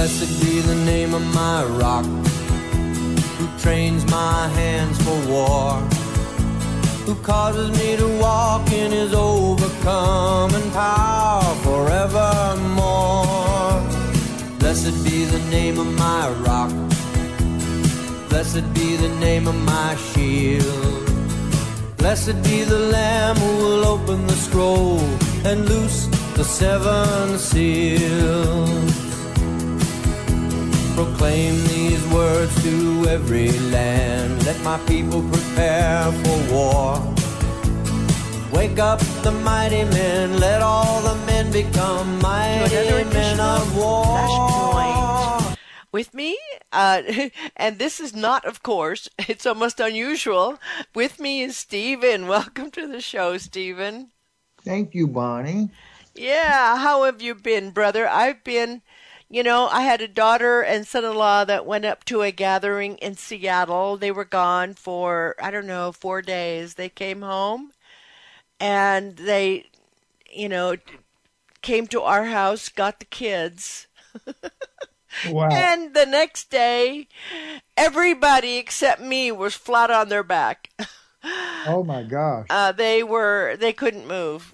Blessed be the name of my rock, who trains my hands for war, who causes me to walk in his overcoming power forevermore. Blessed be the name of my rock, blessed be the name of my shield. Blessed be the Lamb who will open the scroll and loose the seven seals. Proclaim these words to every land. Let my people prepare for war. Wake up the mighty men. Let all the men become mighty men of war. Flashpoint. With me, and this is not, of course, it's almost unusual. With me is Stephen. Welcome to the show, Stephen. Thank you, Bonnie. Yeah, how have you been, brother? I've been, I had a daughter and son-in-law that went up to a gathering in Seattle. They were gone for, 4 days. They came home and they, came to our house, got the kids. Wow. And the next day, everybody except me was flat on their back. Oh my gosh. They couldn't move.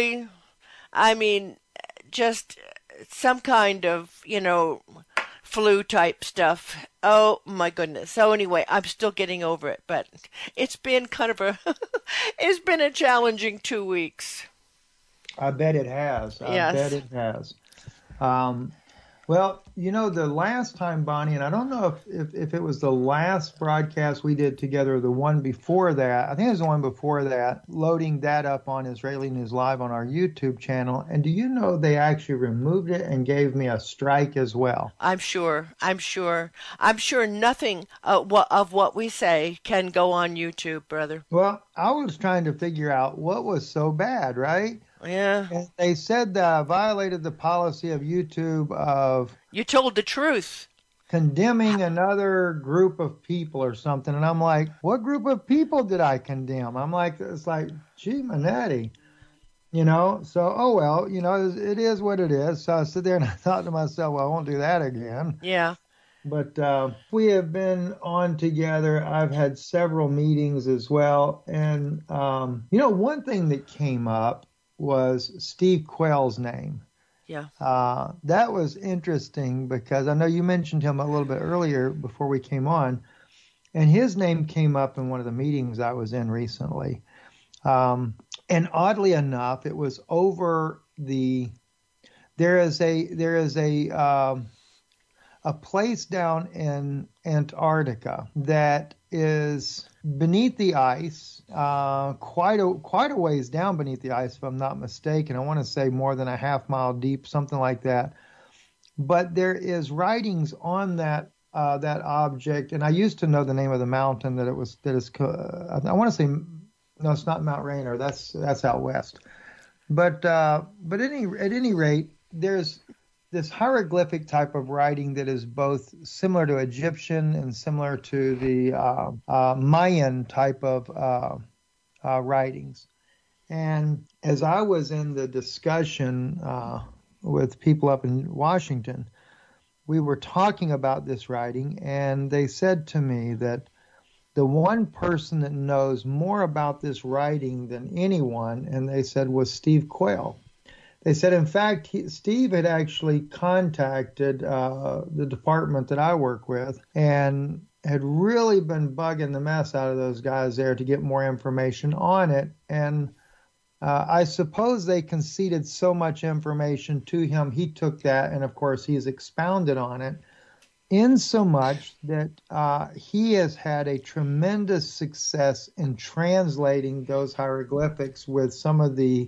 Just some kind of, flu type stuff. Oh my goodness. So anyway, I'm still getting over it, but it's been it's been a challenging 2 weeks. I bet it has. Yes. I bet it has. Well, the last time, Bonnie, and I don't know if it was the last broadcast we did together or the one before that. I think it was the one before that, loading that up on Israeli News Live on our YouTube channel. And do you know they actually removed it and gave me a strike as well? I'm sure nothing of what we say can go on YouTube, brother. Well, I was trying to figure out what was so bad, right? Yeah. And they said that I violated the policy of YouTube of... You told the truth. Condemning another group of people or something. And I'm like, what group of people did I condemn? I'm like, it's like, gee, Manetti. So, oh, well, it is what it is. So I sit there and I thought to myself, well, I won't do that again. Yeah. But we have been on together. I've had several meetings as well. And, one thing that came up was Steve Quayle's name. Yeah. That was interesting because I know you mentioned him a little bit earlier before we came on, and his name came up in one of the meetings I was in recently. And oddly enough, it was over there is a place down in Antarctica that is beneath the ice, quite a ways down beneath the ice, if I'm not mistaken. I want to say more than a half mile deep, something like that. But there is writings on that object, and I used to know the name of the mountain I want to say, no, it's not Mount Rainier. That's out west. But at any rate, there's this hieroglyphic type of writing that is both similar to Egyptian and similar to the Mayan type of writings. And as I was in the discussion with people up in Washington, we were talking about this writing, and they said to me that the one person that knows more about this writing than anyone, and they said, was Steve Quayle. They said, in fact, Steve had actually contacted the department that I work with and had really been bugging the mess out of those guys there to get more information on it. And I suppose they conceded so much information to him, he took that, and of course he's expounded on it, in so much that he has had a tremendous success in translating those hieroglyphics with some of the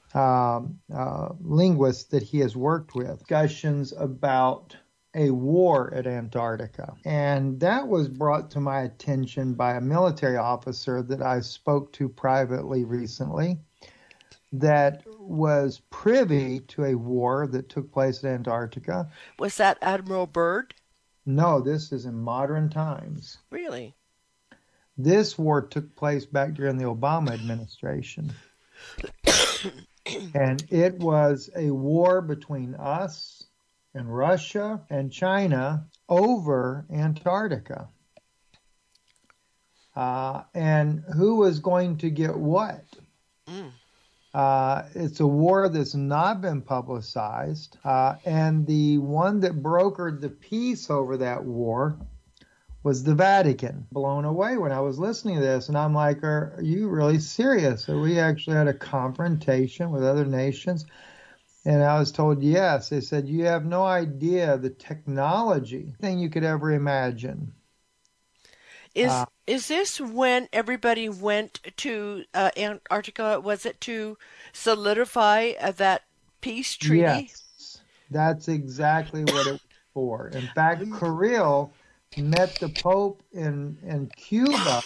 linguists that he has worked with. Discussions about a war at Antarctica. And that was brought to my attention by a military officer that I spoke to privately recently that was privy to a war that took place at Antarctica. Was that Admiral Byrd? No, this is in modern times. Really? This war took place back during the Obama administration. And it was a war between us and Russia and China over Antarctica. And who was going to get what? It's a war that's not been publicized. And the one that brokered the peace over that war was the Vatican. Blown away when I was listening to this. And I'm like, are you really serious? So we actually had a confrontation with other nations. And I was told, yes. They said, you have no idea the technology thing you could ever imagine. Is this when everybody went to Antarctica? Was it to solidify that peace treaty? Yes, that's exactly what it was for. In fact, Kirill met the Pope in Cuba.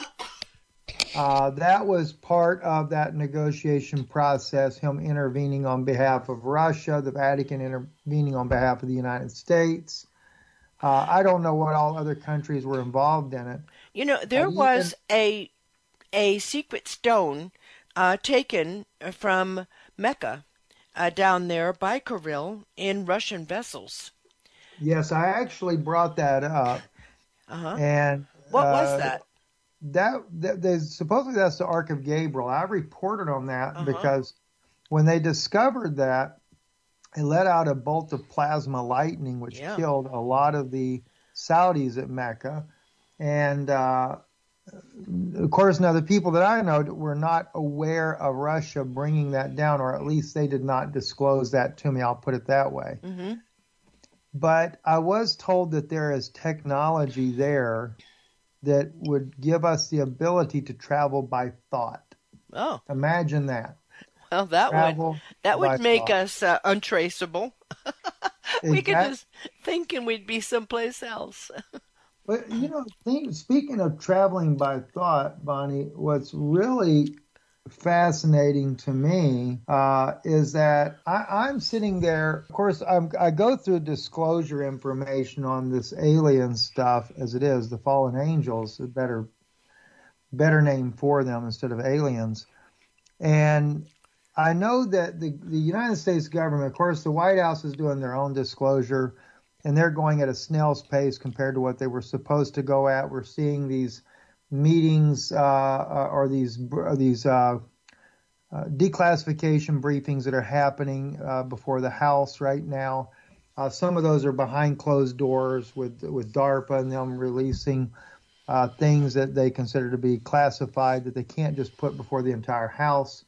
That was part of that negotiation process, him intervening on behalf of Russia, the Vatican intervening on behalf of the United States. I don't know what all other countries were involved in it. You know, there was a secret stone taken from Mecca down there by Kirill in Russian vessels. Yes, I actually brought that up. And what was that? That supposedly that's the Ark of Gabriel. I reported on that because when they discovered that, it let out a bolt of plasma lightning, which killed a lot of the Saudis at Mecca. And, of course, now the people that I know were not aware of Russia bringing that down, or at least they did not disclose that to me. I'll put it that way. But I was told that there is technology there that would give us the ability to travel by thought. Oh. Imagine that. Well, that would make us untraceable. We could just think and we'd be someplace else. But, you know, speaking of traveling by thought, Bonnie, what's really fascinating to me is that I'm sitting there. Of course, I go through disclosure information on this alien stuff as it is, the fallen angels, a better name for them instead of aliens. And I know that the United States government, of course, the White House is doing their own disclosure, and they're going at a snail's pace compared to what they were supposed to go at. We're seeing these meetings or these declassification briefings that are happening before the House right now. Some of those are behind closed doors with DARPA and them releasing things that they consider to be classified that they can't just put before the entire House.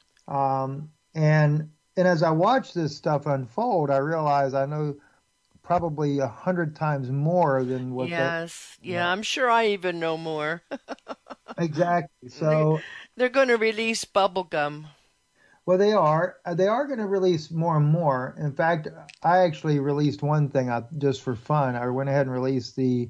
And as I watch this stuff unfold, I realize I know probably 100 times more than what. I'm sure I even know more. Exactly. So they're going to release bubblegum. Well, they are going to release more and more. In fact, I actually released one thing just for fun. I went ahead and released the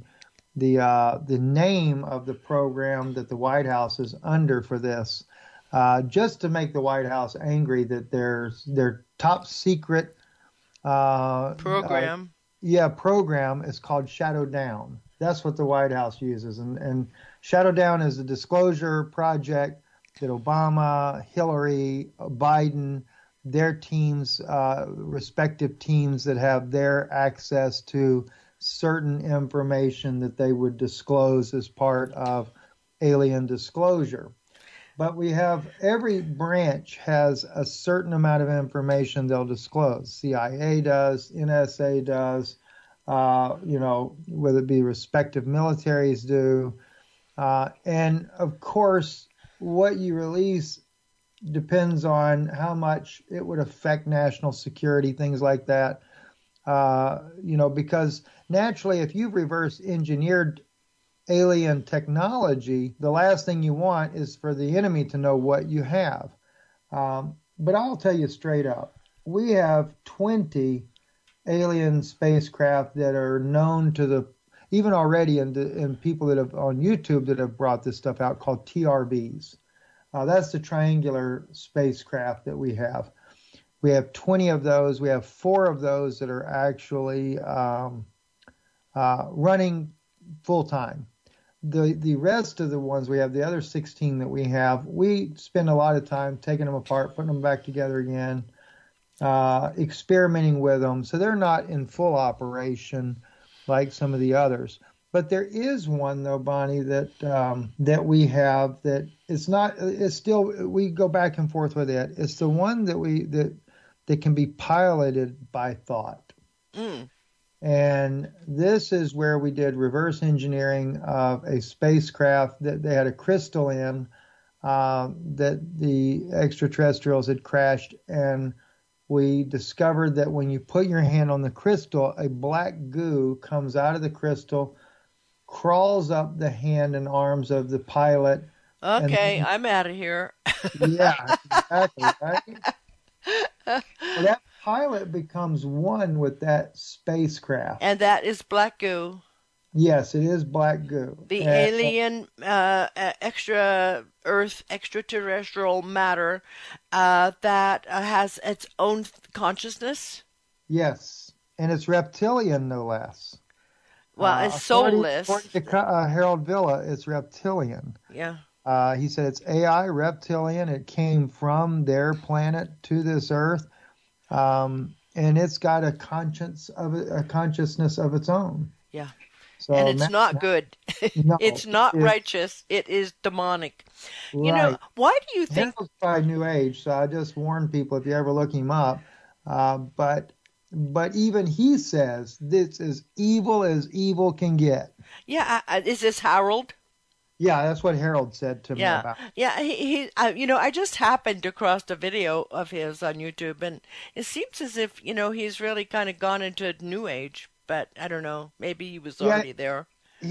name of the program that the White House is under for this. Just to make the White House angry that their top secret program. Program is called Shadow Down. That's what the White House uses. And Shadow Down is a disclosure project that Obama, Hillary, Biden, their teams, respective teams that have their access to certain information that they would disclose as part of alien disclosure. But we have every branch has a certain amount of information they'll disclose. CIA does, NSA does, whether it be respective militaries do. And of course, what you release depends on how much it would affect national security, things like that. Because naturally, if you've reverse engineered alien technology, the last thing you want is for the enemy to know what you have. But I'll tell you straight up, we have 20 alien spacecraft that are known to even already, and people that have on YouTube that have brought this stuff out called TRBs. That's the triangular spacecraft that we have. We have 20 of those. We have 4 of those that are actually running full time. The rest of the ones we have, the other 16 that we have, we spend a lot of time taking them apart, putting them back together again. experimenting with them. So they're not in full operation like some of the others. But there is one though, Bonnie, that we have that it's not. It's still we go back and forth with it. It's the one that can be piloted by thought. Mm. And this is where we did reverse engineering of a spacecraft that they had a crystal in that the extraterrestrials had crashed, and we discovered that when you put your hand on the crystal, a black goo comes out of the crystal, crawls up the hand and arms of the pilot. Okay, And I'm out of here. yeah, exactly, right? Well, that pilot becomes one with that spacecraft. And that is black goo, Yes, it is black goo. the And, alien extra Earth extraterrestrial matter that has its own consciousness. yes, and it's reptilian, no less. Well, it's According soulless. to Harold Villa, it's reptilian. Yeah. He said it's AI reptilian. It came from their planet to this Earth, and it's got a consciousness of its own. Yeah. So And it's not good. no, It's not righteous. It is demonic. right. You know, why do you think? Harold's by New Age, so I just warn people if you ever look him up. But even he says this is evil as evil can get. Yeah, is this Harold? Yeah, that's what Harold said to me Yeah, about. yeah. I just happened across a video of his on YouTube, and it seems as if he's really kind of gone into New Age. But I don't know. Maybe he was already there.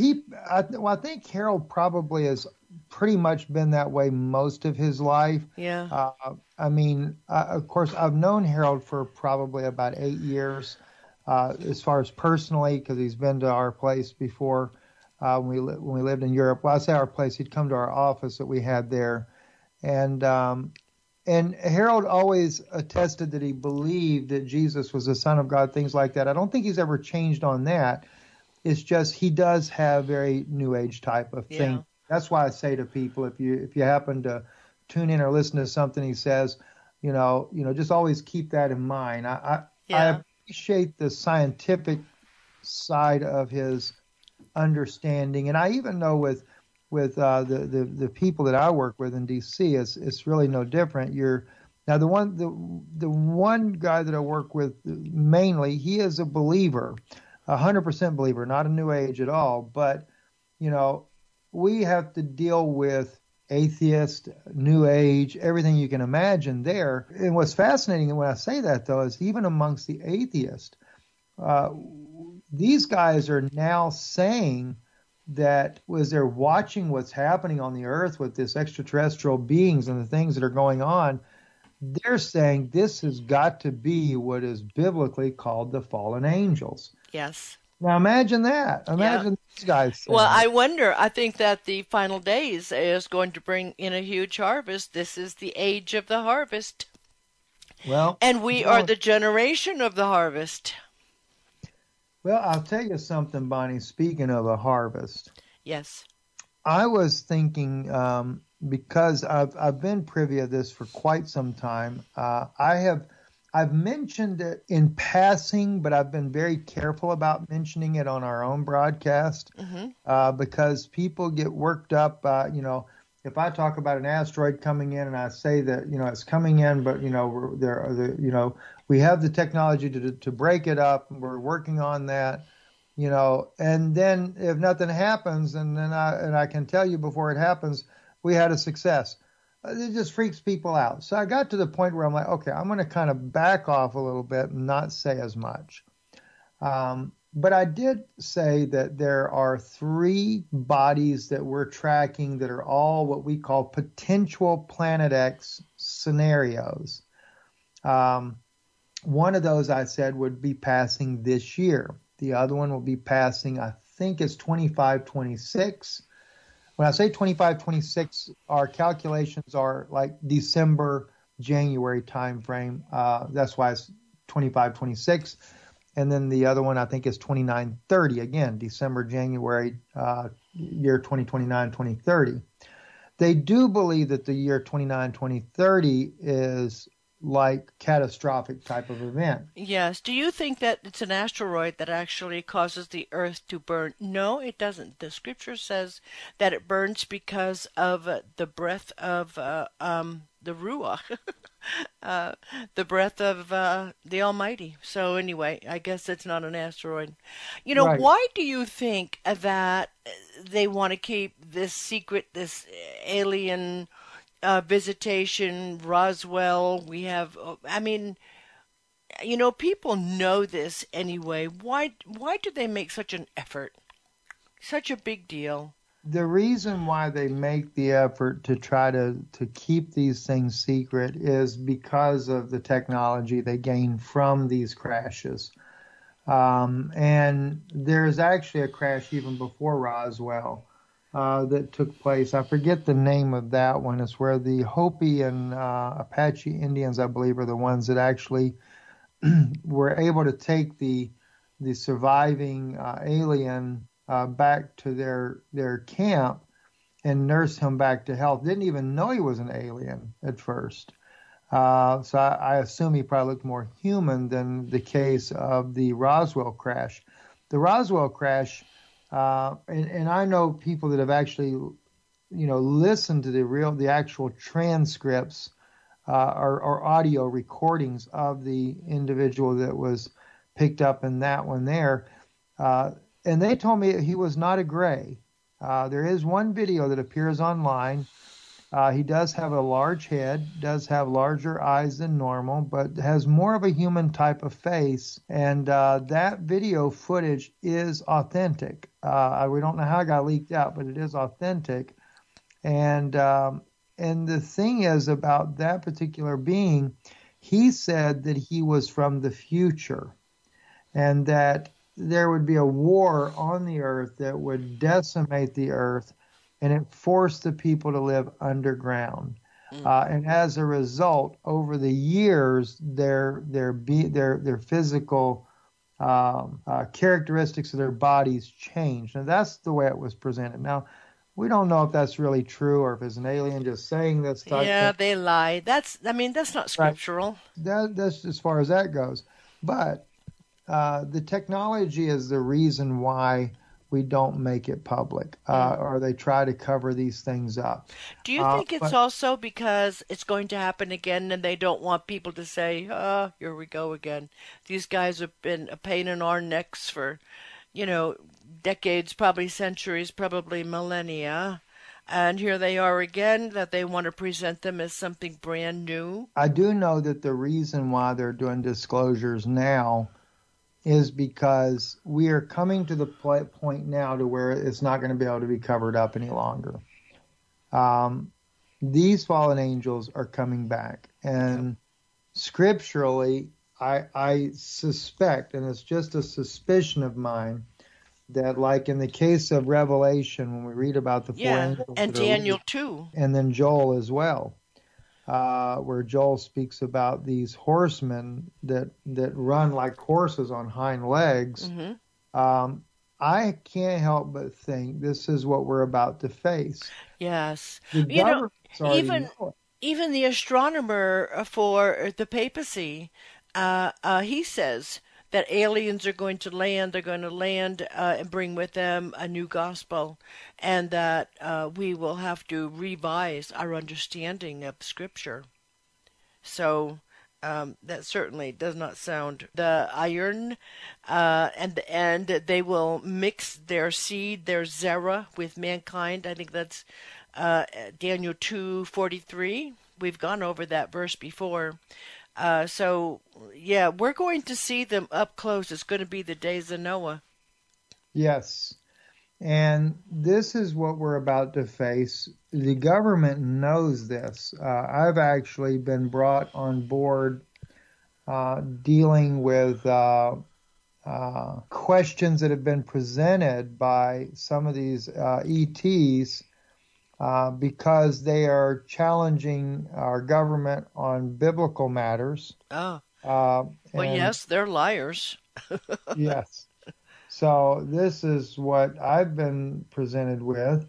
I think Harold probably has pretty much been that way most of his life. Yeah. I mean, of course, I've known Harold for probably about 8 years, as far as personally, because he's been to our place before when we lived in Europe. Well, I say our place; he'd come to our office that we had there, and Harold always attested that he believed that Jesus was the Son of God, things like that. I don't think he's ever changed on that. It's just he does have very New Age type of thing. Yeah. That's why I say to people, if you happen to tune in or listen to something he says, just always keep that in mind. I appreciate the scientific side of his understanding, and I even know with the people that I work with in DC, it's really no different. The one guy that I work with mainly, he is a believer, 100% believer, not a New Age at all. But we have to deal with atheist, New Age, everything you can imagine there. And what's fascinating when I say that, though, is even amongst the atheists, these guys are now saying that as they're watching what's happening on the earth with this extraterrestrial beings and the things that are going on, they're saying this has got to be what is biblically called the fallen angels. Yes. Now imagine that. Imagine these guys saying Well, I wonder. I think that the final days is going to bring in a huge harvest. This is the age of the harvest. Well, and we are the generation of the harvest. Well, I'll tell you something, Bonnie. Speaking of a harvest, yes, I was thinking because I've been privy of this for quite some time. I've mentioned it in passing, but I've been very careful about mentioning it on our own broadcast because people get worked up. If I talk about an asteroid coming in and I say that it's coming in, but we have the technology to break it up, and we're working on that, and then if nothing happens, and I can tell you before it happens, we had a success. It just freaks people out. So I got to the point where I'm like, okay, I'm going to kind of back off a little bit and not say as much. But I did say that there are 3 bodies that we're tracking that are all what we call potential Planet X scenarios. One of those I said would be passing this year. The other one will be passing, I think it's 25-26. When I say 25-26, our calculations are like December, January timeframe. That's why it's 25-26. And then the other one I think is 29-30. Again, December, January, year 2029-2030. They do believe that the year 2030 is like catastrophic type of event. Yes. Do you think that it's an asteroid that actually causes the Earth to burn? No, it doesn't. The scripture says that it burns because of the breath of the Ruach, uh, the breath of the Almighty. So anyway, I guess it's not an asteroid. You know, Right. why do you think that they want to keep this secret, this alien visitation, Roswell? We have, I mean, you know, people know this anyway. Why do they make such an effort? Such a big deal. The reason why they make the effort to try to keep these things secret is because of the technology they gain from these crashes. And there's actually a crash even before Roswell that took place. I forget the name of that one. It's where the Hopi and Apache Indians, I believe, are the ones that actually were able to take the surviving alien back to their camp and nurse him back to health. Didn't even know he was an alien at first. So I assume he probably looked more human than the case of the Roswell crash. The Roswell crash, and I know people that have actually, listened to the actual transcripts or audio recordings of the individual that was picked up in that one there. And they told me he was not a gray. There is one video that appears online. He does have a large head, does have larger eyes than normal, but has more of a human type of face. And that video footage is authentic. We don't know how it got leaked out, but it is authentic. And the thing is about that particular being, he said that he was from the future and that there would be a war on the earth that would decimate the earth, and it forced the people to live underground. And as a result, over the years, their physical characteristics of their bodies changed. And that's the way it was presented. Now, we don't know if that's really true or if it's an alien just saying this type Yeah, thing. they lie. That's not Right. scriptural. That's as far as that goes. But the technology is the reason why we don't make it public, or they try to cover these things up. Do you think it's But also because it's going to happen again and they don't want people to say, oh, here we go again? These guys have been a pain in our necks for, you know, decades, probably centuries, probably millennia. And here they are again, that they want to present them as something brand new. I do know that the reason why they're doing disclosures now is because we are coming to the point now to where it's not going to be able to be covered up any longer. These fallen angels are coming back, and scripturally, I suspect, and it's just a suspicion of mine, that like in the case of Revelation, when we read about the four Yeah, angels and that are Daniel leading, too. and then Joel as well, where Joel speaks about these horsemen that run like horses on hind legs. Hmm. I can't help but think this is what we're about to face. Yes. The You know, governments already even know it. even the astronomer for the papacy, he says that aliens are going to land. They're going to land and bring with them a new gospel, and that we will have to revise our understanding of Scripture. So that certainly does not sound the iron, and they will mix their seed, their zera, with mankind. I think that's Daniel 2:43. We've gone over that verse before. So yeah, we're going to see them up close. It's going to be the days of Noah. Yes. And this is what we're about to face. The government knows this. I've actually been brought on board dealing with questions that have been presented by some of these ETs because they are challenging our government on biblical matters. Oh, Uh, well, and yes, they're liars. yes, so this is what I've been presented with,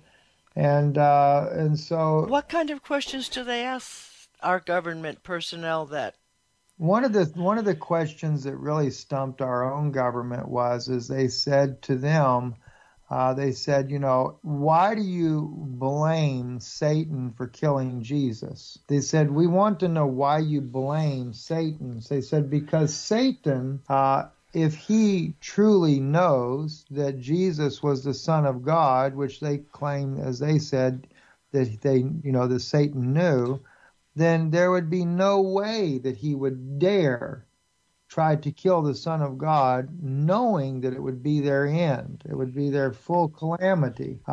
and so What kind of questions do they ask our government personnel that One of the questions that really stumped our own government is they said to them, they said, why do you blame Satan for killing Jesus? They said, we want to know why you blame Satan. They said, because Satan, if he truly knows that Jesus was the Son of God, which they claim, as they said, that that Satan knew, then there would be no way that he would dare try to kill the Son of God, knowing that it would be their end. It would be their full calamity. It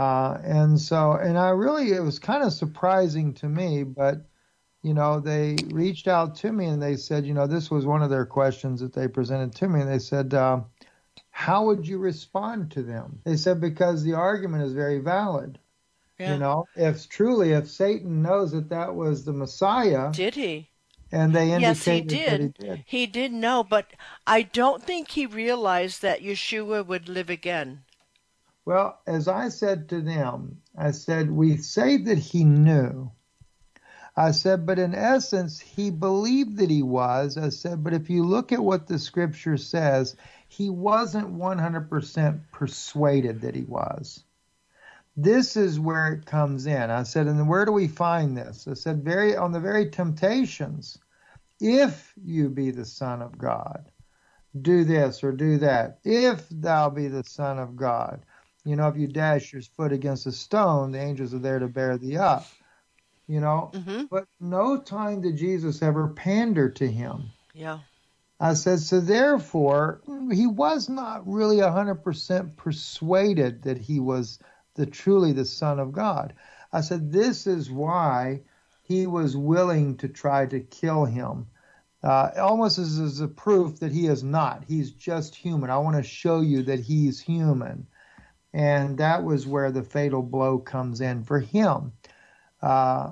was kind of surprising to me, but, they reached out to me and they said, this was one of their questions that they presented to me. And they said, how would you respond to them? They said, because the argument is very valid. Yeah. If Satan knows that was the Messiah. Did he? And they indicated yes, he did. that he did. He did know, but I don't think he realized that Yeshua would live again. Well, as I said to them, I said, we say that he knew. I said, but in essence, he believed that he was. I said, but if you look at what the scripture says, he wasn't 100% persuaded that he was. This is where it comes in. I said, and where do we find this? I said, on the very temptations. If you be the Son of God, do this or do that. If thou be the Son of God. If you dash your foot against a stone, the angels are there to bear thee up. But no time did Jesus ever pander to him. Yeah. I said, so therefore, he was not really 100% persuaded that he was truly the Son of God. I said, this is why he was willing to try to kill him. Almost as a proof that he is not. He's just human. I want to show you that he's human. And that was where the fatal blow comes in for him. I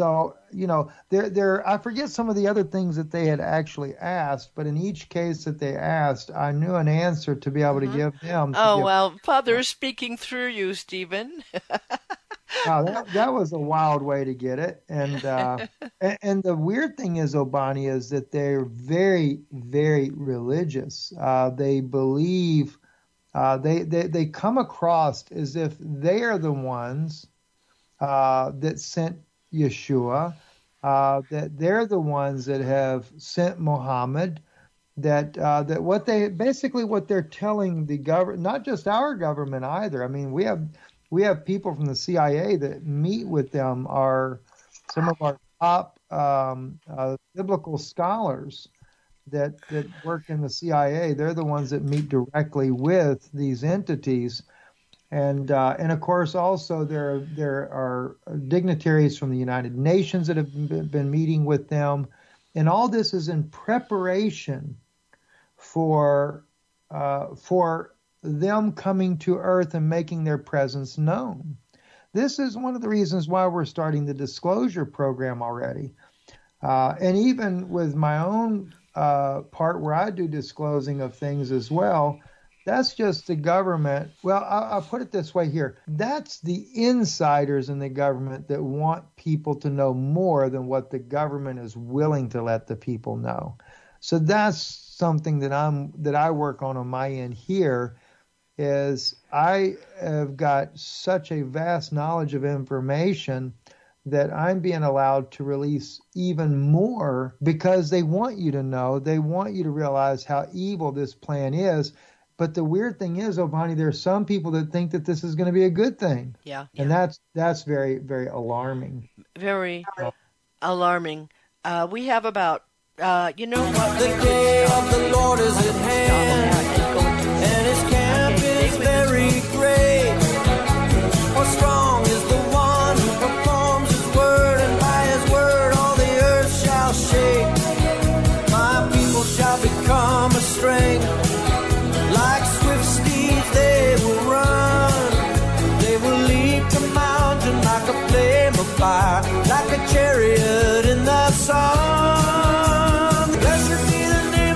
forget some of the other things that they had actually asked, but in each case that they asked, I knew an answer to be able to give them. Father is speaking through you, Stephen. That was a wild way to get it. And and the weird thing is, Obani, is that they're very, very religious. They believe, they come across as if they are the ones that sent Yeshua, that they're the ones that have sent Muhammad, that what they're telling the government, not just our government either. I mean, we have people from the CIA that meet with them, are some of our top biblical scholars that work in the CIA. They're the ones that meet directly with these entities. And of course, also there are dignitaries from the United Nations that have been meeting with them, and all this is in preparation for them coming to Earth and making their presence known. This is one of the reasons why we're starting the disclosure program already, and even with my own part where I do disclosing of things as well. That's just the government. Well, I'll put it this way here. That's the insiders in the government that want people to know more than what the government is willing to let the people know. So that's something that I work on my end here, is I have got such a vast knowledge of information that I'm being allowed to release even more, because they want you to know, they want you to realize how evil this plan is. But the weird thing is, Obani, there are some people that think that this is going to be a good thing. Yeah. And that's very, very alarming. Very alarming. We have about, what? The day of the Lord is at hand, and his camp is very great. For strong is the one who performs his word, and by his word all the earth shall shake. My people shall become a strength. Like swift steeds they will run, they will leap the mountain like a flame of fire, like a chariot in the sun. Blessed be the name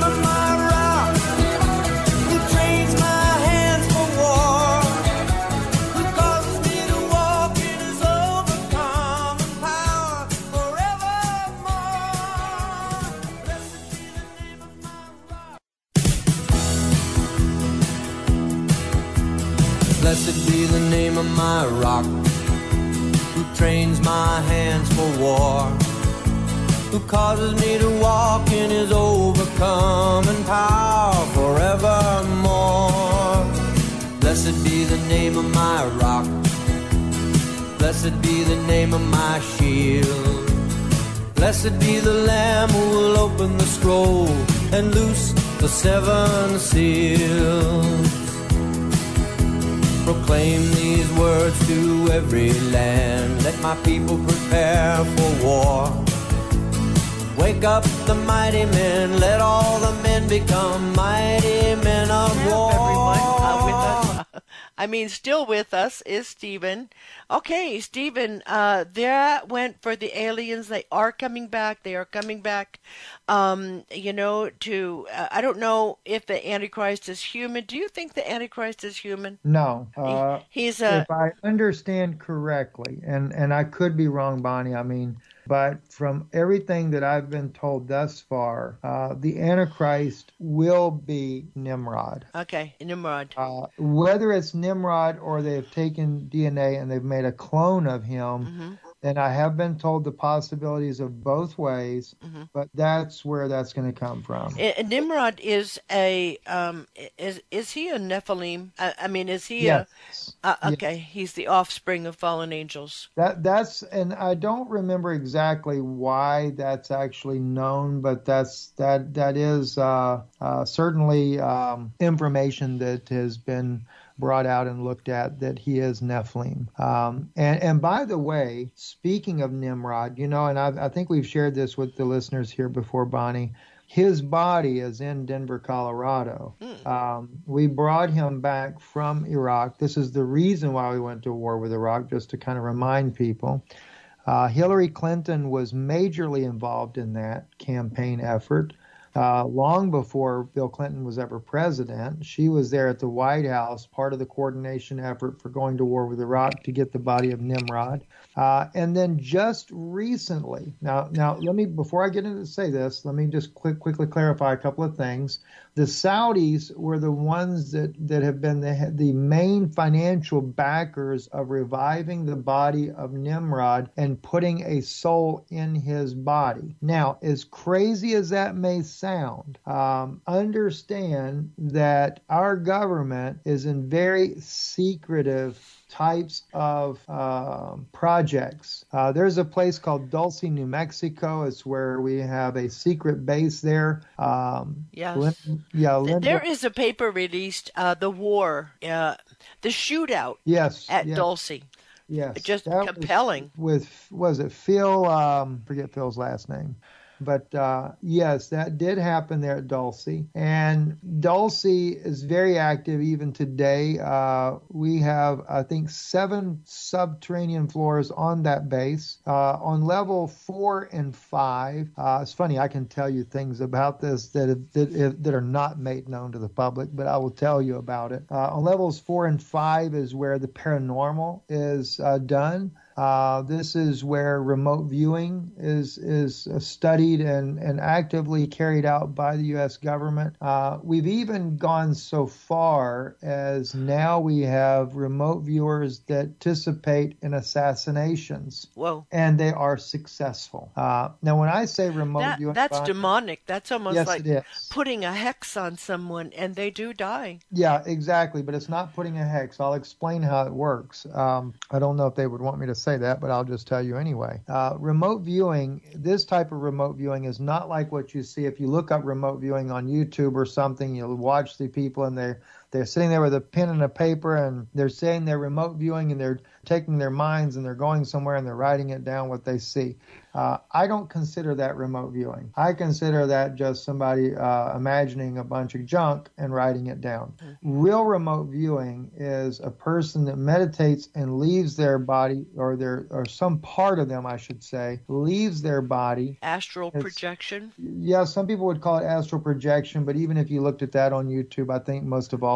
Blessed be the name of my rock, who trains my hands for war, who causes me to walk in his overcoming power forevermore. Blessed be the name of my rock, blessed be the name of my shield. Blessed be the Lamb who will open the scroll and loose the 7 seals. Proclaim these words to every land. Let my people prepare for war. Wake up the mighty men. Let all the men become mighty men of war. Everyone with us. Still with us is Stephen. Okay, Stephen, that went for the aliens. They are coming back. They are coming back, I don't know if the Antichrist is human. Do you think the Antichrist is human? No. He's if I understand correctly, and I could be wrong, Bonnie, but from everything that I've been told thus far, the Antichrist will be Nimrod. Okay, Nimrod. Whether it's Nimrod or they've taken DNA and they've made a clone of him, and I have been told the possibilities of both ways, but that's where that's going to come from. Nimrod is a is he a Nephilim? Is he yes. okay? Yes. He's the offspring of fallen angels. That's and I don't remember exactly why that's actually known, but that is certainly information that has been brought out and looked at, that he is Nephilim. And by the way, speaking of Nimrod, and I think we've shared this with the listeners here before, Bonnie, his body is in Denver, Colorado. We brought him back from Iraq. This is the reason why we went to war with Iraq, just to kind of remind people. Hillary Clinton was majorly involved in that campaign effort. Long before Bill Clinton was ever president, she was there at the White House, part of the coordination effort for going to war with Iraq to get the body of Nimrod. And then just recently, now let me, before I get into say this, let me just quickly clarify a couple of things. The Saudis were the ones that have been the main financial backers of reviving the body of Nimrod and putting a soul in his body. Now, as crazy as that may sound, understand that our government is in very secretive types of projects. There's a place called Dulce, New Mexico. It's where we have a secret base there. Yes. There is a paper released, the war, the shootout at Dulce. Yes. Just compelling. Was it Phil? Forget Phil's last name. But yes, that did happen there at Dulce. And Dulce is very active even today. We have, I think, 7 subterranean floors on that base. On level 4 and 5, it's funny, I can tell you things about this that are not made known to the public, but I will tell you about it. On levels 4 and 5 is where the paranormal is done. This is where remote viewing is studied and actively carried out by the U.S. government. We've even gone so far as now we have remote viewers that participate in assassinations. Whoa. And they are successful. Now, when I say remote viewing... That's demonic. That's almost like it is. Putting a hex on someone, and they do die. Yeah, exactly. But it's not putting a hex. I'll explain how it works. I don't know if they would want me to say that, but I'll just tell you anyway. Remote viewing, this type of remote viewing is not like what you see if you look up remote viewing on YouTube or something. You'll watch the people and they're sitting there with a pen and a paper and they're saying they're remote viewing and they're taking their minds and they're going somewhere and they're writing it down what they see. I don't consider that remote viewing. I consider that just somebody imagining a bunch of junk and writing it down. Mm-hmm. Real remote viewing is a person that meditates and leaves their body, or some part of them, I should say, leaves their body. Astral projection? Yeah, some people would call it astral projection, but even if you looked at that on YouTube, I think most of all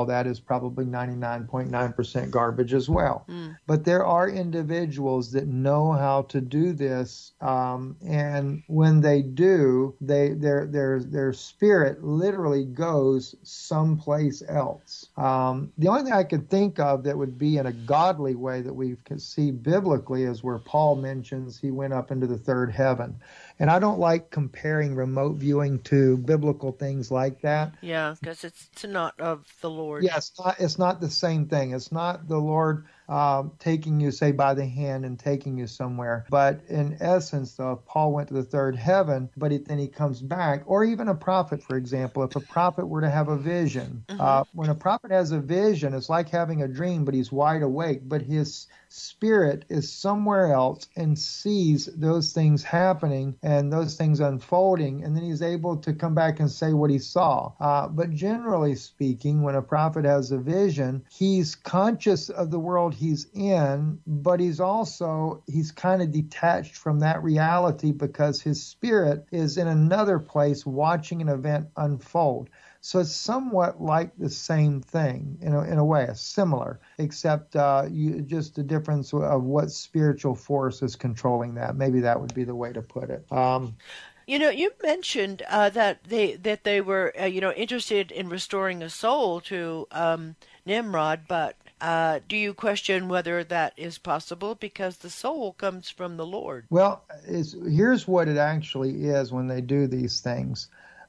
all that is probably 99.9% garbage as well. But there are individuals that know how to do this, and when they do, their spirit literally goes someplace else. The only thing I could think of that would be in a godly way that we can see biblically is where Paul mentions he went up into the third heaven. And I don't like comparing remote viewing to biblical things like that. Yeah, because it's not of the Lord. Yeah, it's not the same thing. It's not the Lord taking you, say, by the hand and taking you somewhere. But in essence, though, if Paul went to the third heaven, but then he comes back, or even a prophet, for example, if a prophet were to have a vision, when a prophet has a vision, it's like having a dream, but he's wide awake, but his spirit is somewhere else and sees those things happening and those things unfolding, and then he's able to come back and say what he saw. But generally speaking, when a prophet has a vision, he's conscious of the world he's in, but he's kind of detached from that reality because his spirit is in another place watching an event unfold. So it's somewhat like the same thing in a way, similar, except just the difference of what spiritual force is controlling that. Maybe that would be the way to put it. You mentioned that they were interested in restoring a soul to Nimrod, but do you question whether that is possible because the soul comes from the Lord? Well, here's what it actually is when they do these things.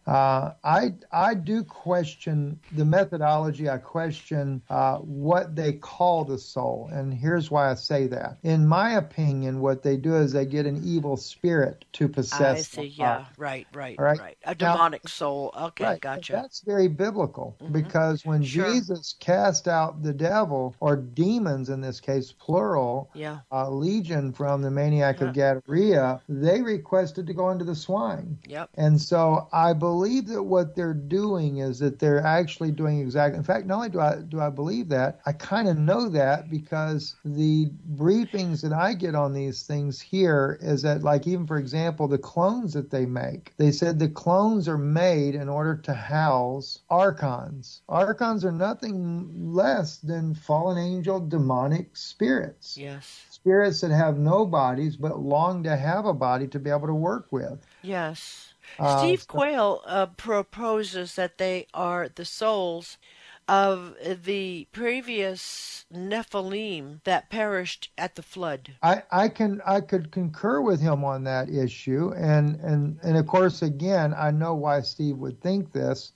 I do question the methodology. I question what they call the soul, and here's why I say that. In my opinion, what they do is they get an evil spirit to possess. I see. Yeah, right. A demonic soul. Okay, right. Gotcha. That's very biblical because when Jesus cast out the devil, or demons in this case, plural, legion from the maniac of Gadara, they requested to go into the swine. Yep. And so I believe that what they're doing is that they're actually doing exactly. In fact, not only do I believe that, I kind of know that because the briefings that I get on these things here is that, like, even for example, the clones that they make, they said the clones are made in order to house archons. Archons are nothing less than fallen angel demonic spirits. Yes. Spirits that have no bodies but long to have a body to be able to work with. Yes. Steve Quayle proposes that they are the souls of the previous Nephilim that perished at the flood. I could concur with him on that issue, and of course, again, I know why Steve would think this.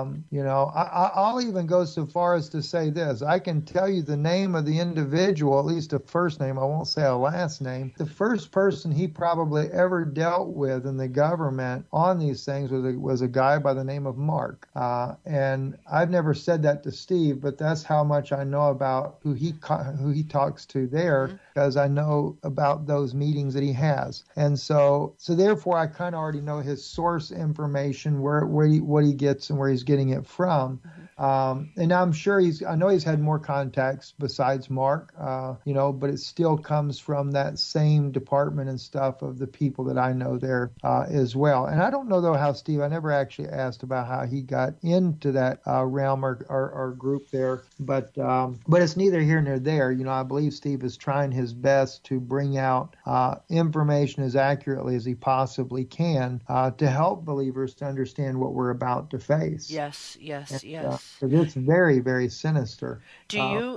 I'll even go so far as to say this: I can tell you the name of the individual, at least a first name. I won't say a last name. The first person he probably ever dealt with in the government on these things was a guy by the name of Mark, and I've never said that to Steve, but that's how much I know about who he talks to there, because I know about those meetings that he has, and so therefore I kind of already know his source information, what he gets and where he's getting it from. And I'm sure I know he's had more contacts besides Mark, but it still comes from that same department and stuff of the people that I know there as well. And I don't know though how Steve, I never actually asked about how he got into that realm or group there, but it's neither here nor there. I believe Steve is trying his best to bring out information as accurately as he possibly can to help believers to understand what we're about to face. Yes. Because it's very, very sinister. Do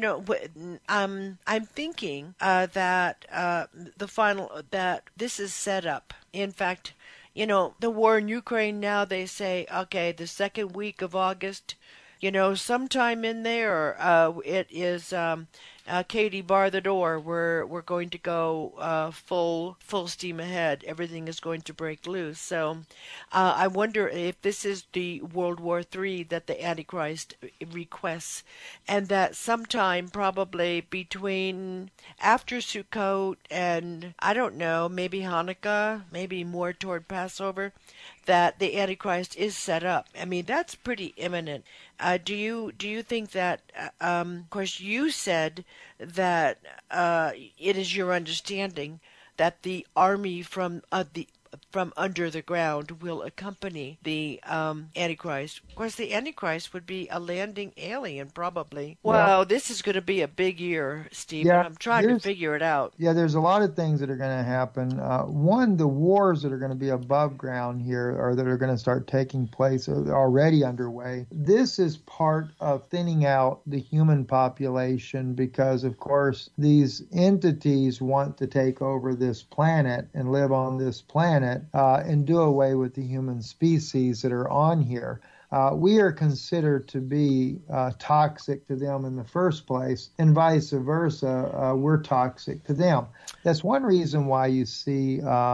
I'm thinking that that this is set up. In fact, the war in Ukraine now, they say, okay, the second week of August, sometime in there, it is Katie, bar the door. We're going to go full steam ahead. Everything is going to break loose. So I wonder if this is the World War III that the Antichrist requests, and that sometime probably between after Sukkot and, I don't know, maybe Hanukkah, maybe more toward Passover, that the Antichrist is set up. I mean, that's pretty imminent. Do you think that? Of course, you said that it is your understanding that the army from from under the ground will accompany the Antichrist. Of course, the Antichrist would be a landing alien, probably. Well, Wow, this is going to be a big year, Stephen. yeah, I'm trying to figure it out. yeah, there's a lot of things that are going to happen. One, the wars that are going to be above ground here, or that are going to start taking place, are already underway. This is part of thinning out the human population because, of course, these entities want to take over this planet and live on this planet and do away with the human species that are on here. We are considered to be toxic to them in the first place, and vice versa, we're toxic to them. That's one reason why you see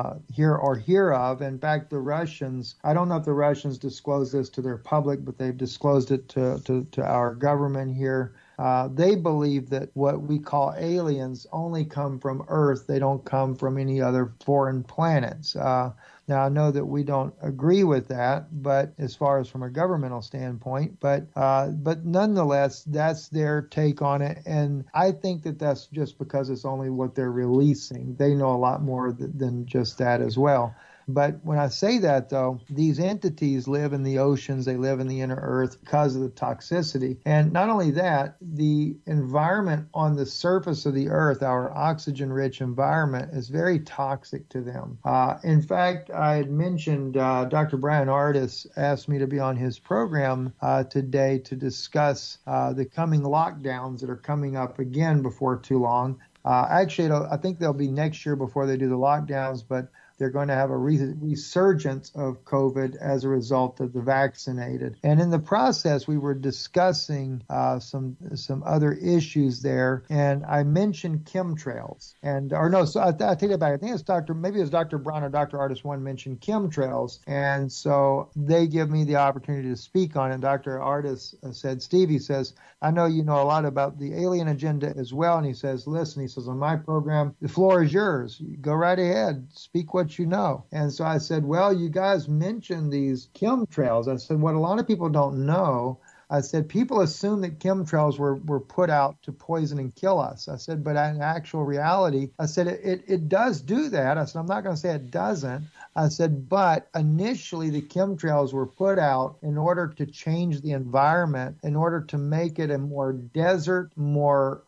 hear of. In fact, the Russians, I don't know if the Russians disclose this to their public, but they've disclosed it to our government here. They believe that what we call aliens only come from Earth. They don't come from any other foreign planets. Now, I know that we don't agree with that, but as far as from a governmental standpoint, but nonetheless, that's their take on it. And I think that that's just because it's only what they're releasing. They know a lot more than just that as well. But when I say that, though, these entities live in the oceans, they live in the inner earth because of the toxicity. And not only that, the environment on the surface of the earth, our oxygen-rich environment, is very toxic to them. In fact, I had mentioned Dr. Bryan Ardis asked me to be on his program today to discuss the coming lockdowns that are coming up again before too long. Actually, I think they'll be next year before they do the lockdowns, but they're going to have a resurgence of COVID as a result of the vaccinated. And in the process, we were discussing some other issues there. And I mentioned chemtrails. So I take it back. I think it's maybe it was Dr. Brown or Dr. Ardis one mentioned chemtrails. And so they give me the opportunity to speak on it. Dr. Ardis said, Steve, he says, I know you know a lot about the alien agenda as well. And he says, listen, he says, on my program, the floor is yours. Go right ahead. Speak what you know. And so I said, well, you guys mentioned these chemtrails. I said, what a lot of people don't know, I said, people assume that chemtrails were put out to poison and kill us. I said, but in actual reality, I said, it does do that. I said, I'm not going to say it doesn't. I said, but initially the chemtrails were put out in order to change the environment, in order to make it a more desert, more,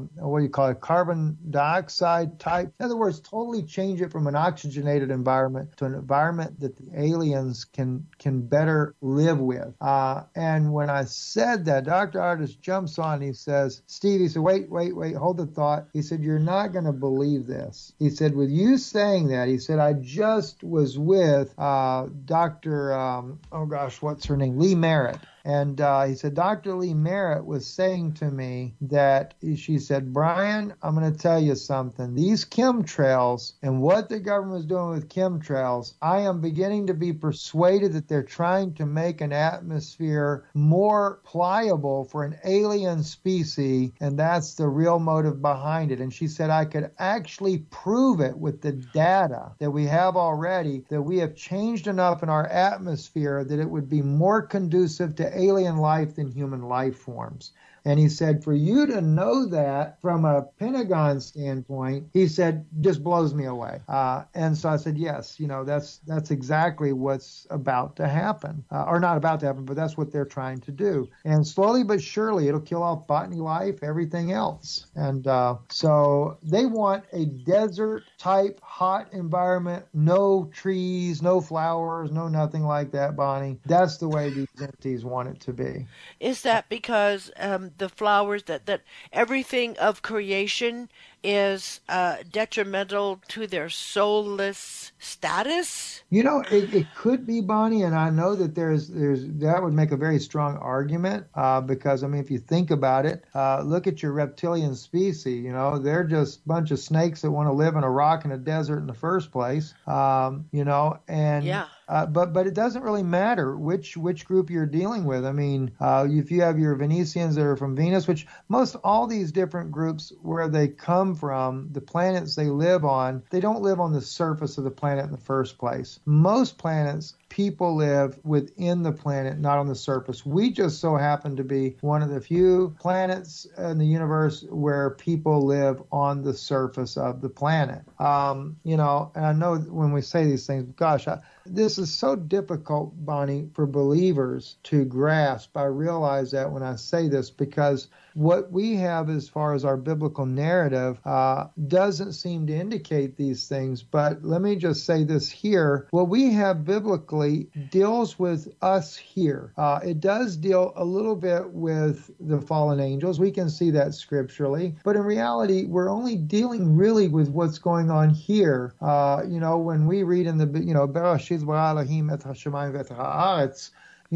carbon dioxide type. In other words, totally change it from an oxygenated environment to an environment that the aliens can better live with. And when I said that, Dr. Ardis jumps on, he says, Steve, he said, wait, hold the thought. He said, you're not going to believe this. He said, with you saying that, he said, I just was with Dr. What's her name? Lee Merritt. And he said, Dr. Lee Merritt was saying to me that, she said, Brian, I'm going to tell you something. These chemtrails and what the government is doing with chemtrails, I am beginning to be persuaded that they're trying to make an atmosphere more pliable for an alien species, and that's the real motive behind it. And she said, I could actually prove it with the data that we have already, that we have changed enough in our atmosphere that it would be more conducive to alien life than human life forms. And he said, for you to know that from a Pentagon standpoint, he said, just blows me away. And so I said, yes, that's exactly what's about to happen, or not about to happen, but that's what they're trying to do. And slowly but surely, it'll kill off botany life, everything else. And so they want a desert type hot environment, no trees, no flowers, no nothing like that, Bonnie. That's the way these entities want it to be. Is that because the flowers, that everything of creation is detrimental to their soulless status? It could be, Bonnie, and I know that there's that would make a very strong argument because, if you think about it, look at your reptilian species. They're just a bunch of snakes that want to live in a rock in a desert in the first place. And yeah. But it doesn't really matter which group you're dealing with. If you have your Venusians that are from Venus, which most all these different groups where they come from, the planets they live on, they don't live on the surface of the planet in the first place. Most planets, people live within the planet, not on the surface. We just so happen to be one of the few planets in the universe where people live on the surface of the planet. And I know when we say these things, gosh, this is so difficult, Bonnie, for believers to grasp. I realize that when I say this, because what we have as far as our biblical narrative doesn't seem to indicate these things. But let me just say this here. What we have biblically deals with us here. It does deal a little bit with the fallen angels. We can see that scripturally. But in reality, we're only dealing really with what's going on here. When we read in the, Bereshit bara Elohim et hashamayim v'et haaretz,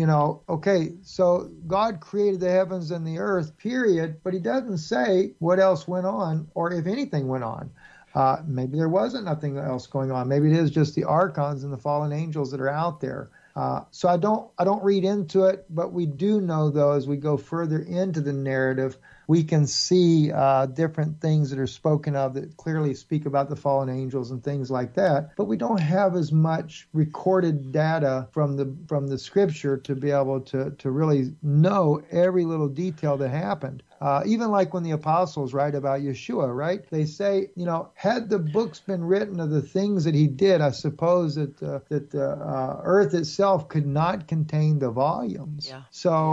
okay, so God created the heavens and the earth, period, but he doesn't say what else went on or if anything went on. Maybe there wasn't nothing else going on. Maybe it is just the archons and the fallen angels that are out there. So I don't read into it, but we do know, though, as we go further into the narrative, we can see different things that are spoken of that clearly speak about the fallen angels and things like that. But we don't have as much recorded data from the scripture to be able to really know every little detail that happened. Even like when the apostles write about Yeshua, right? They say, had the books been written of the things that he did, I suppose that the earth itself could not contain the volumes. Yeah.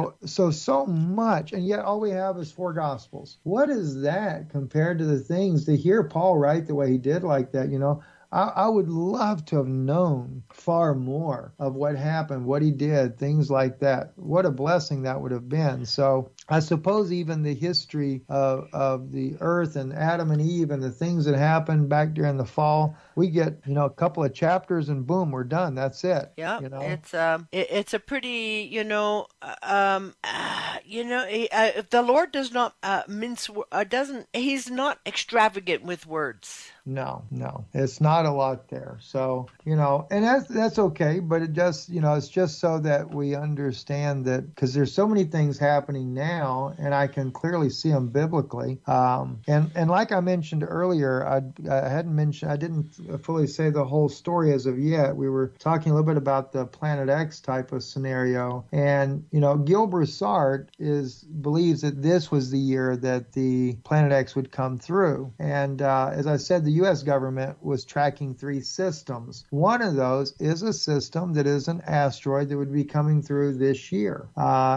So much, and yet all we have is 4 Gospels. What is that compared to the things to hear Paul write the way he did like that? I would love to have known far more of what happened, what he did, things like that. What a blessing that would have been. So I suppose even the history of the earth and Adam and Eve and the things that happened back during the fall, we get, a couple of chapters and boom, we're done. That's it. Yeah, it's a pretty, the Lord does not he's not extravagant with words. No, it's not a lot there. So, and that's okay, but it just, it's just so that we understand that, because there's so many things happening now, and I can clearly see them biblically. And like I mentioned earlier, I didn't fully say the whole story as of yet. We were talking a little bit about the Planet X type of scenario, and, Gil Broussard believes that this was the year that the Planet X would come through. And as I said, the U.S. government was tracking 3 systems. One of those is a system that is an asteroid that would be coming through this year.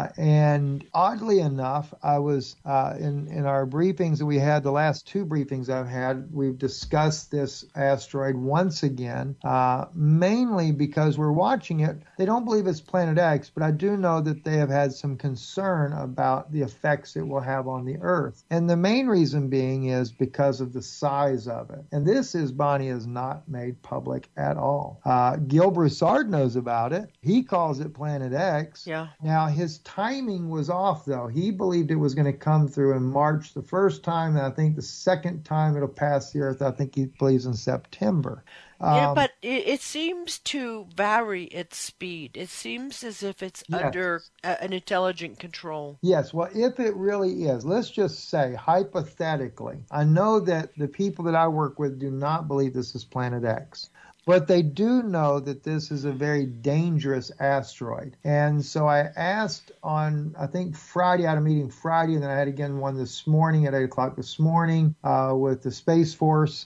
And oddly enough, I was in our briefings that we had, the last 2 briefings I've had, we've discussed this asteroid once again, mainly because we're watching it. They don't believe it's Planet X, but I do know that they have had some concern about the effects it will have on the Earth. And the main reason being is because of the size of it. And this Bonnie, is not made public at all. Gil Broussard knows about it. He calls it Planet X. Yeah. Now, his timing was off, though. He believed it was going to come through in March the first time, and I think the second time it'll pass the Earth, I think he believes in September. But it seems to vary its speed. It seems as if it's under an intelligent control. Yes, well, if it really is, let's just say, hypothetically, I know that the people that I work with do not believe this is Planet X. But they do know that this is a very dangerous asteroid. And so I asked on, I think Friday, I had a meeting Friday, and then I had again one this morning at 8 o'clock this morning with the Space Force.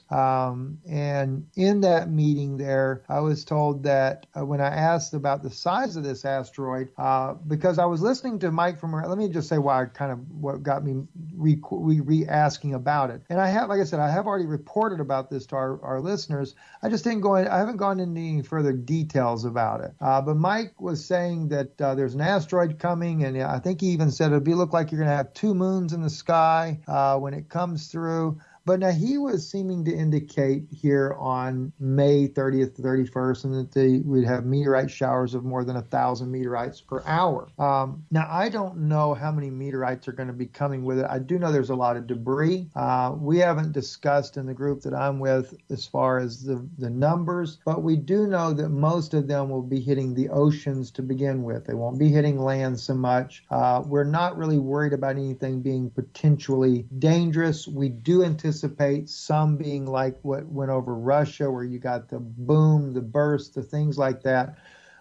And in that meeting there, I was told that when I asked about the size of this asteroid, because I was listening to Mike from, let me just say what got me re-asking about it. And I have, like I said, I have already reported about this to our listeners. I just didn't I haven't gone into any further details about it. But Mike was saying that there's an asteroid coming, and I think he even said it'll look like you're going to have 2 moons in the sky when it comes through. But now he was seeming to indicate here on May 30th, 31st, and that we'd have meteorite showers of more than 1,000 meteorites per hour. Now, I don't know how many meteorites are going to be coming with it. I do know there's a lot of debris. We haven't discussed in the group that I'm with as far as the numbers, but we do know that most of them will be hitting the oceans to begin with. They won't be hitting land so much. We're not really worried about anything being potentially dangerous. We do anticipate some being like what went over Russia, where you got the boom, the burst, the things like that.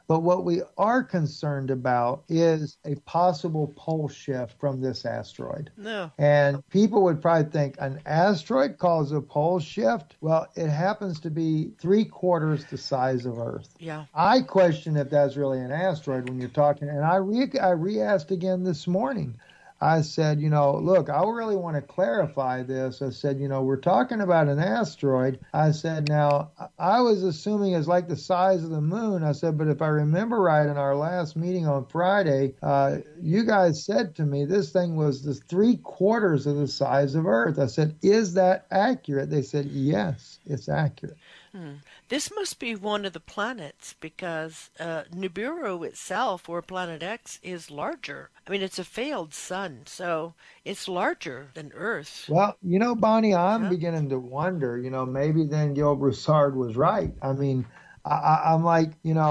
But what we are concerned about is a possible pole shift from this asteroid. No. And people would probably think an asteroid causes a pole shift. Well, it happens to be 3/4 the size of Earth. Yeah. I question if that's really an asteroid when you're talking. And I re-asked again this morning. I said, look, I really want to clarify this. I said, we're talking about an asteroid. I said, now, I was assuming it's like the size of the moon. I said, but if I remember right, in our last meeting on Friday, you guys said to me this thing was the 3/4 of the size of Earth. I said, is that accurate? They said, yes, it's accurate. This must be one of the planets because Nibiru itself, or Planet X, is larger. I mean, it's a failed sun, so it's larger than Earth. Well, Bonnie, I'm beginning to wonder, maybe then Gil Broussard was right. I mean, I'm like,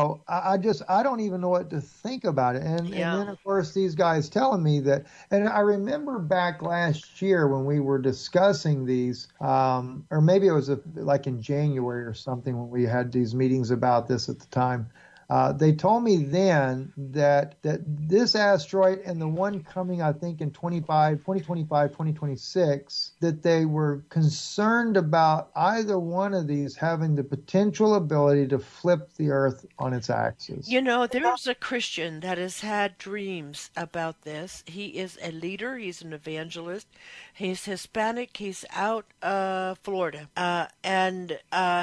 I don't even know what to think about it. And then, of course, these guys telling me that, and I remember back last year when we were discussing these, or maybe it was like in January or something when we had these meetings about this at the time. They told me then that this asteroid and the one coming, I think, in 2025, 2026, that they were concerned about either one of these having the potential ability to flip the Earth on its axis. There's a Christian that has had dreams about this. He is a leader. He's an evangelist. He's Hispanic. He's out Florida. And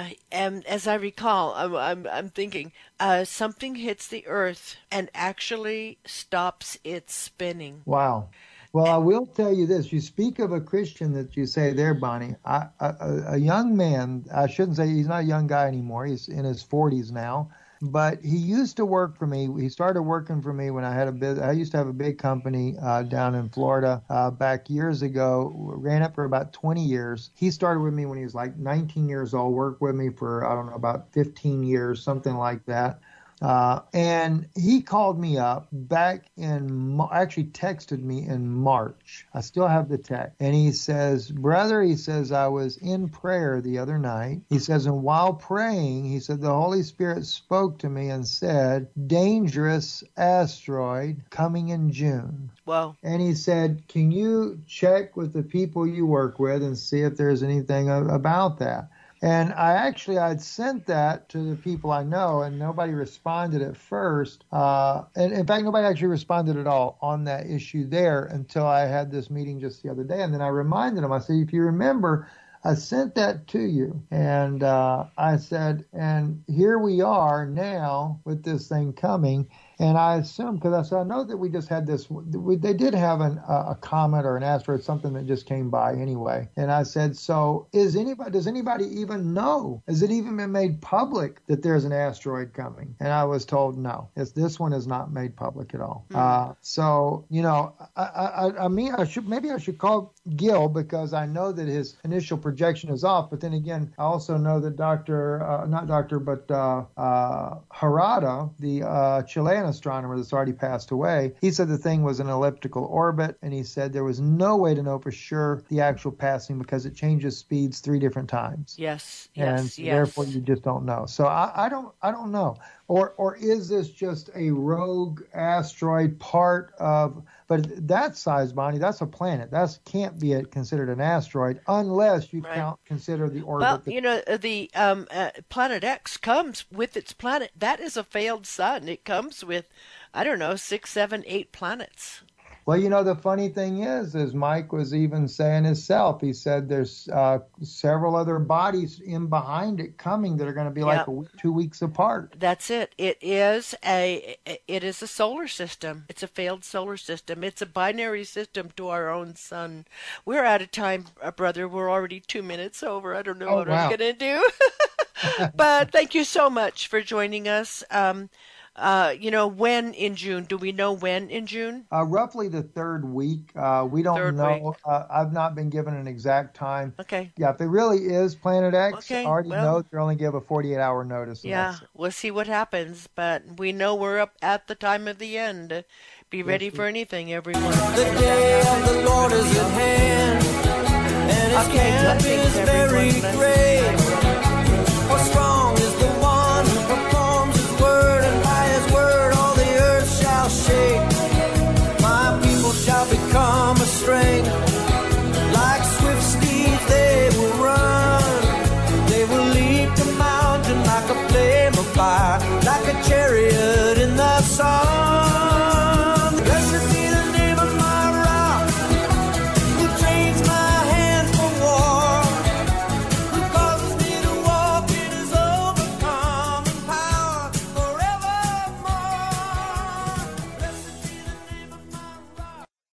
as I recall, I'm thinking something hits the Earth and actually stops its spinning. Wow. Well, I will tell you this. You speak of a Christian that you say there, Bonnie. A young man, I shouldn't say he's not a young guy anymore. He's in his 40s now. But he used to work for me. He started working for me when I used to have a big company down in Florida back years ago. Ran it for about 20 years. He started with me when he was like 19 years old. Worked with me for, I don't know, about 15 years, something like that. And he called me up back actually texted me in March. I still have the text. And he says, brother, I was in prayer the other night. He says, and while praying, he said, the Holy Spirit spoke to me and said, dangerous asteroid coming in June. Wow. And he said, can you check with the people you work with and see if there's anything about that? And I'd sent that to the people I know, and nobody responded at first. And in fact, nobody actually responded at all on that issue there until I had this meeting just the other day. And then I reminded them, I said, if you remember, I sent that to you. And I said, and here we are now with this thing coming. And I assumed, because I said, I know that we just had this, they did have a comet or an asteroid, something that just came by anyway. And I said, so does anybody even know? Has it even been made public that there's an asteroid coming? And I was told, no, this one is not made public at all. So, I should call Gil, because I know that his initial projection is off. But then again, I also know that Harada, the Chilean astronomer that's already passed away, he said the thing was an elliptical orbit, and he said there was no way to know for sure the actual passing because it changes speeds 3 different times. Yes. Therefore you just don't know. So I don't know. Or is this just a rogue asteroid part of? But that size, Bonnie, that's a planet. That can't be considered an asteroid unless you consider the orbit. Well, the Planet X comes with its planet. That is a failed sun. It comes with, 6, 7, 8 planets. Well, the funny thing is Mike was even saying himself, he said there's several other bodies in behind it coming that are going to be like 2 weeks apart. That's it. It is a solar system. It's a failed solar system. It's a binary system to our own sun. We're out of time, brother. We're already 2 minutes over. I don't know what I'm going to do. But thank you so much for joining us. When in June? Do we know when in June? Roughly the 3rd week. We don't know. I've not been given an exact time. Okay. Yeah, if it really is Planet X, I already know they only give a 48-hour notice. Yeah, we'll see what happens. But we know we're up at the time of the end. Be ready for anything, everyone. The day of the Lord is at hand, and his camp is very great.